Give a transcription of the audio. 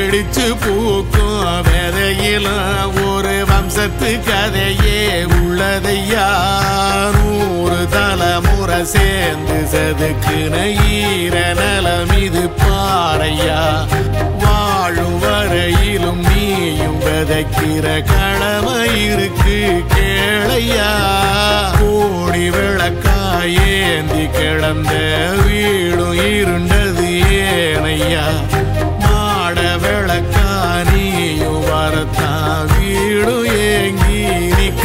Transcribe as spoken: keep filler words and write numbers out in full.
வெடிச்சு பூக்கும் விதையிலும் ஒரு வம்சத்து கதையே உள்ளதையா. நூறு தலைமுறை சேர்ந்து செதுக்குன ஈர நலம் இது பாறையா. வாழும் வரையிலும் நீயும் விதைக்கிற கடமை இருக்கு கேளையா. கோடி விளக்காயேந்தி கிடந்த வீடும் இருண்டு